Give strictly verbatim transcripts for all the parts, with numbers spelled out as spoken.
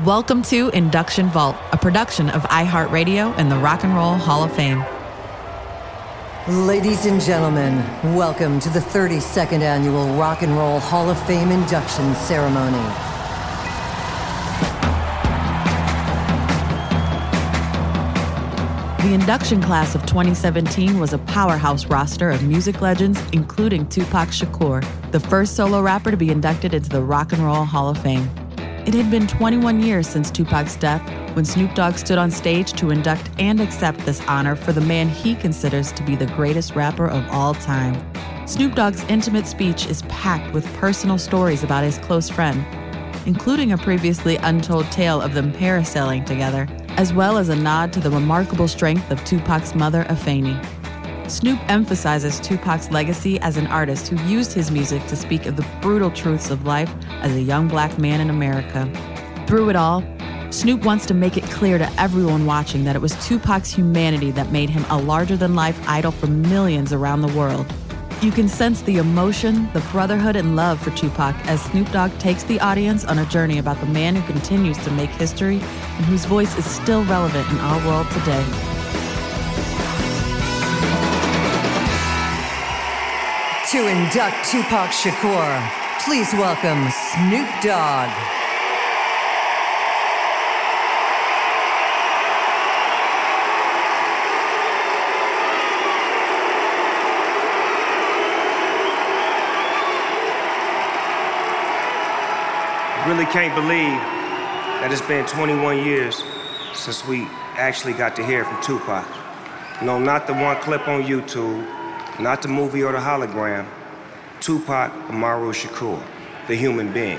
Welcome to Induction Vault, a production of iHeartRadio and the Rock and Roll Hall of Fame. Ladies and gentlemen, welcome to the thirty-second Annual Rock and Roll Hall of Fame induction ceremony. The induction class of twenty seventeen was a powerhouse roster of music legends, including Tupac Shakur, the first solo rapper to be inducted into the Rock and Roll Hall of Fame. It had been twenty-one years since Tupac's death when Snoop Dogg stood on stage to induct and accept this honor for the man he considers to be the greatest rapper of all time. Snoop Dogg's intimate speech is packed with personal stories about his close friend, including a previously untold tale of them parasailing together, as well as a nod to the remarkable strength of Tupac's mother, Afeni. Snoop emphasizes Tupac's legacy as an artist who used his music to speak of the brutal truths of life as a young black man in America. Through it all, Snoop wants to make it clear to everyone watching that it was Tupac's humanity that made him a larger-than-life idol for millions around the world. You can sense the emotion, the brotherhood, and love for Tupac as Snoop Dogg takes the audience on a journey about the man who continues to make history and whose voice is still relevant in our world today. To induct Tupac Shakur, please welcome Snoop Dogg. Really can't believe that it's been twenty-one years since we actually got to hear from Tupac. No, not the one clip on YouTube, not the movie or the hologram. Tupac Amaru Shakur, the human being.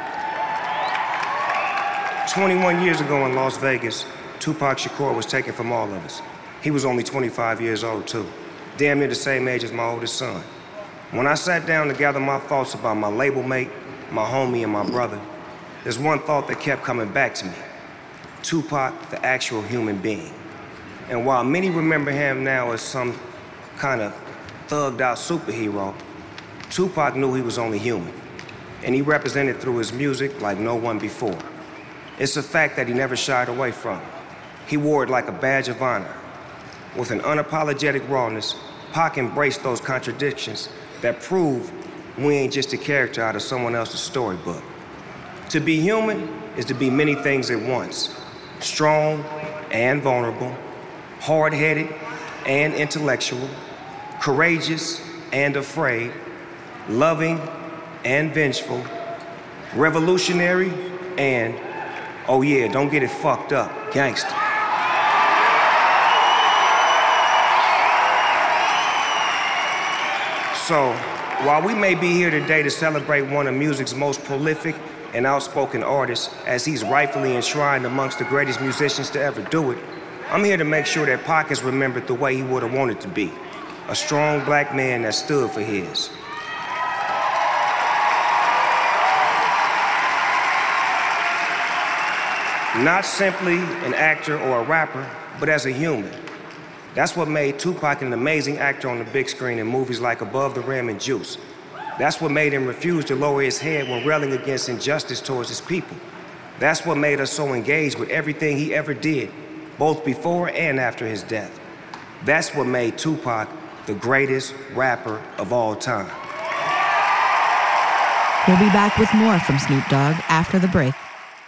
twenty-one years ago in Las Vegas, Tupac Shakur was taken from all of us. He was only twenty-five years old too, damn near the same age as my oldest son. When I sat down to gather my thoughts about my label mate, my homie, and my brother, there's one thought that kept coming back to me. Tupac, the actual human being. And while many remember him now as some kind of thugged out superhero, Tupac knew he was only human. And he represented through his music like no one before. It's a fact that he never shied away from. He wore it like a badge of honor. With an unapologetic rawness, Pac embraced those contradictions that prove we ain't just a character out of someone else's storybook. To be human is to be many things at once. Strong and vulnerable, hard-headed and intellectual, courageous and afraid, loving and vengeful, revolutionary and, oh yeah, don't get it fucked up, gangster. So, while we may be here today to celebrate one of music's most prolific and outspoken artists, as he's rightfully enshrined amongst the greatest musicians to ever do it, I'm here to make sure that Pac is remembered the way he would have wanted to be. A strong black man that stood for his. Not simply an actor or a rapper, but as a human. That's what made Tupac an amazing actor on the big screen in movies like Above the Rim and Juice. That's what made him refuse to lower his head when railing against injustice towards his people. That's what made us so engaged with everything he ever did, both before and after his death. That's what made Tupac the greatest rapper of all time. We'll be back with more from Snoop Dogg after the break.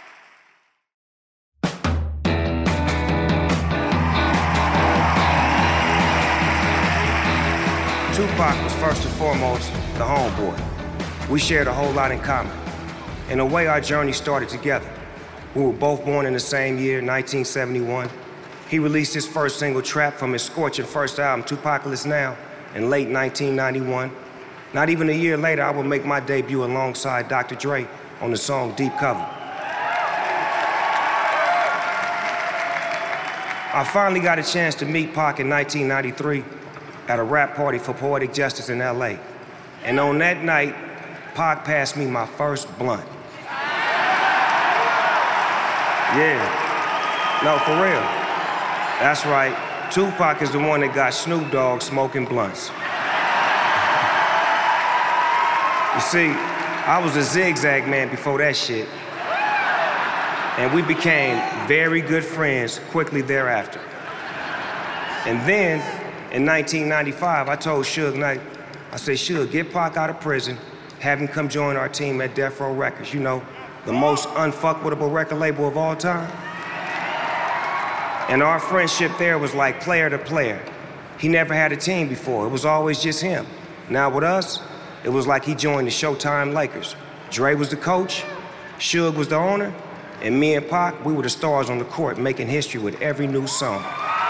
Tupac was first and foremost the homeboy. We shared a whole lot in common. In a way, our journey started together. We were both born in the same year, nineteen seventy-one. He released his first single, Trap, from his scorching first album, Tupacalypse Now, in late nineteen ninety-one. Not even a year later, I would make my debut alongside Doctor Dre on the song Deep Cover. I finally got a chance to meet Pac in nineteen ninety-three at a rap party for Poetic Justice in L A. And on that night, Pac passed me my first blunt. Yeah, no, for real. That's right, Tupac is the one that got Snoop Dogg smoking blunts. You see, I was a zigzag man before that shit. And we became very good friends quickly thereafter. And then, in nineteen ninety-five, I told Suge Knight, I said, Suge, get Pac out of prison, have him come join our team at Death Row Records, you know, the most unfuckwittable record label of all time. And our friendship there was like player to player. He never had a team before. It was always just him. Now with us, it was like he joined the Showtime Lakers. Dre was the coach, Suge was the owner, and me and Pac, we were the stars on the court making history with every new song.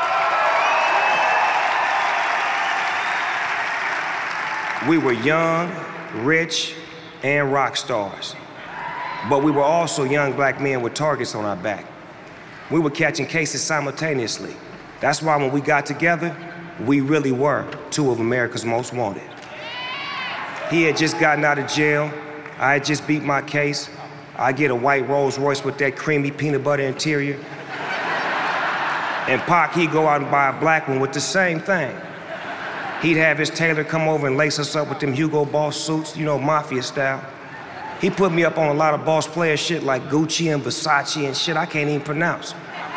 We were young, rich, and rock stars. But we were also young black men with targets on our back. We were catching cases simultaneously. That's why when we got together, we really were two of America's most wanted. He had just gotten out of jail. I had just beat my case. I get a white Rolls Royce with that creamy peanut butter interior. And Pac, he'd go out and buy a black one with the same thing. He'd have his tailor come over and lace us up with them Hugo Boss suits, you know, mafia style. He put me up on a lot of boss player shit like Gucci and Versace and shit I can't even pronounce.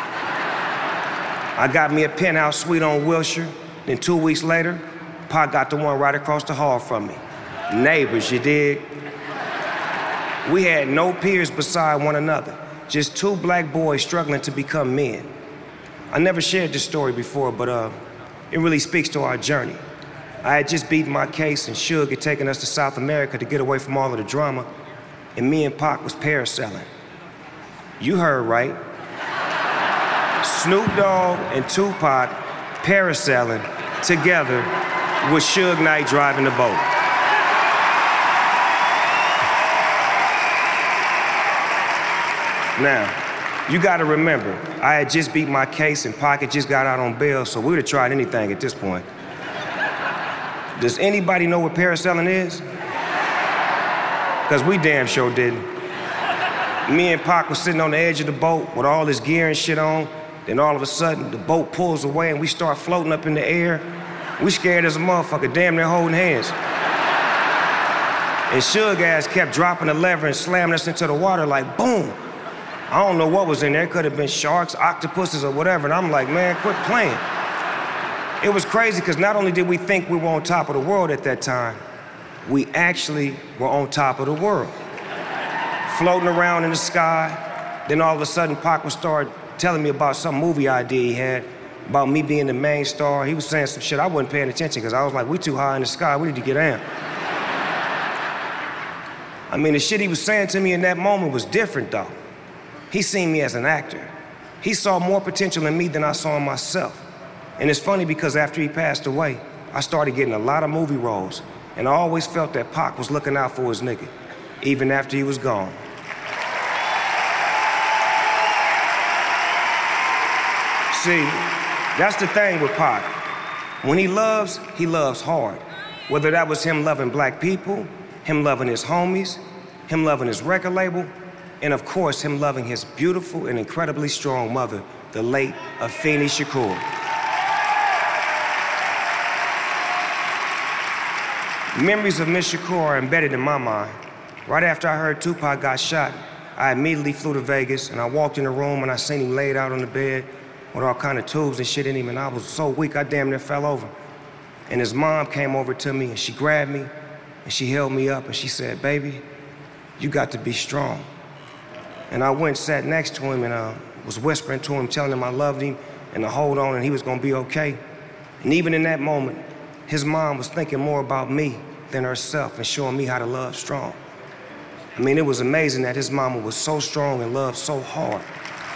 I got me a penthouse suite on Wilshire. Then two weeks later, Pac got the one right across the hall from me. Neighbors, you dig? We had no peers beside one another, just two black boys struggling to become men. I never shared this story before, but uh, it really speaks to our journey. I had just beaten my case, and Suge had taken us to South America to get away from all of the drama, and me and Pac was parasailing. You heard right. Snoop Dogg and Tupac parasailing together with Suge Knight driving the boat. Now, you gotta remember, I had just beat my case and Pac had just got out on bail, so we would have tried anything at this point. Does anybody know what parasailing is? Because we damn sure didn't. Me and Pac was sitting on the edge of the boat with all this gear and shit on, then all of a sudden, the boat pulls away and we start floating up in the air. We scared as a motherfucker, damn near holding hands. And Suge ass kept dropping the lever and slamming us into the water like boom. I don't know what was in there. It could have been sharks, octopuses, or whatever. And I'm like, man, quit playing. It was crazy because not only did we think we were on top of the world at that time, we actually were on top of the world. Floating around in the sky. Then all of a sudden, Pac would start telling me about some movie idea he had, about me being the main star. He was saying some shit I wasn't paying attention because I was like, we too high in the sky, we need to get amped. I mean, the shit he was saying to me in that moment was different though. He seen me as an actor. He saw more potential in me than I saw in myself. And it's funny because after he passed away, I started getting a lot of movie roles, and I always felt that Pac was looking out for his nigga, even after he was gone. See, that's the thing with Pac. When he loves, he loves hard. Whether that was him loving black people, him loving his homies, him loving his record label, and of course, him loving his beautiful and incredibly strong mother, the late Afeni Shakur. Memories of Miss Shakur are embedded in my mind. Right after I heard Tupac got shot, I immediately flew to Vegas, and I walked in the room and I seen him laid out on the bed with all kind of tubes and shit in him, and I was so weak, I damn near fell over. And his mom came over to me and she grabbed me and she held me up and she said, baby, you got to be strong. And I went and sat next to him and uh, was whispering to him, telling him I loved him and to hold on and he was gonna be okay. And even in that moment, his mom was thinking more about me than herself and showing me how to love strong. I mean, it was amazing that his mama was so strong and loved so hard.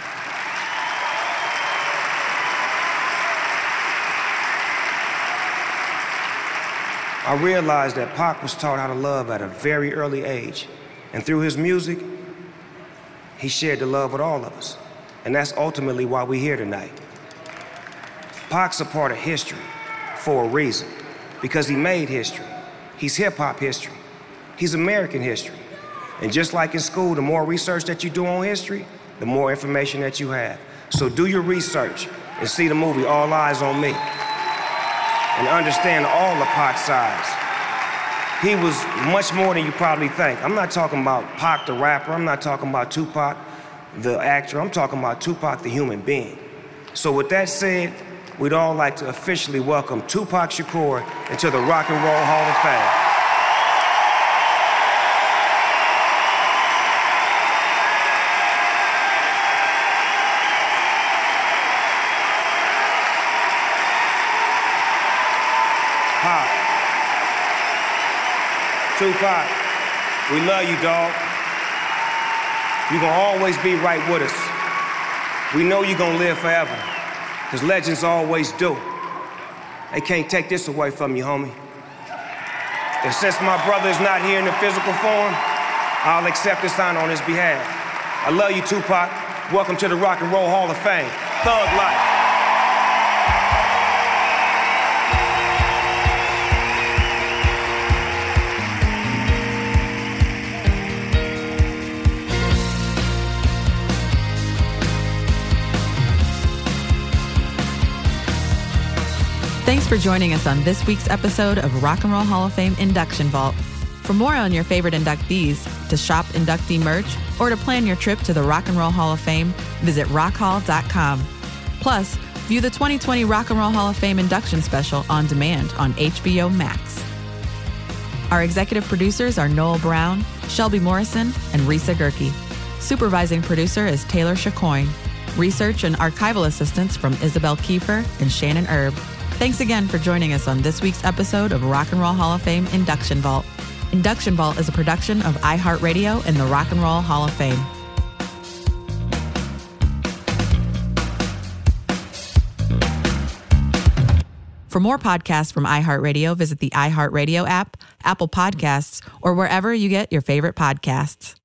I realized that Pac was taught how to love at a very early age. And through his music, he shared the love with all of us. And that's ultimately why we're here tonight. Pac's a part of history for a reason, because he made history. He's hip-hop history. He's American history. And just like in school, the more research that you do on history, the more information that you have. So do your research and see the movie All Eyes on Me, and understand all of Pac's sides. He was much more than you probably think. I'm not talking about Pac the rapper, I'm not talking about Tupac. the actor. I'm talking about Tupac, the human being. So with that said, we'd all like to officially welcome Tupac Shakur into the Rock and Roll Hall of Fame. Pop. Tupac, we love you, dog. You're gonna always be right with us. We know you're gonna live forever, because legends always do. They can't take this away from you, homie. And since my brother is not here in the physical form, I'll accept this honor on his behalf. I love you, Tupac. Welcome to the Rock and Roll Hall of Fame. Thug Life. Thanks for joining us on this week's episode of Rock and Roll Hall of Fame Induction Vault. For more on your favorite inductees, to shop inductee merch, or to plan your trip to the Rock and Roll Hall of Fame, visit rock hall dot com. Plus, view the twenty twenty Rock and Roll Hall of Fame induction special on demand on H B O Max. Our executive producers are Noel Brown, Shelby Morrison, and Risa Gerke. Supervising producer is Taylor Chacoin. Research and archival assistance from Isabel Kiefer and Shannon Erb. Thanks again for joining us on this week's episode of Rock and Roll Hall of Fame Induction Vault. Induction Vault is a production of iHeartRadio and the Rock and Roll Hall of Fame. For more podcasts from iHeartRadio, visit the iHeartRadio app, Apple Podcasts, or wherever you get your favorite podcasts.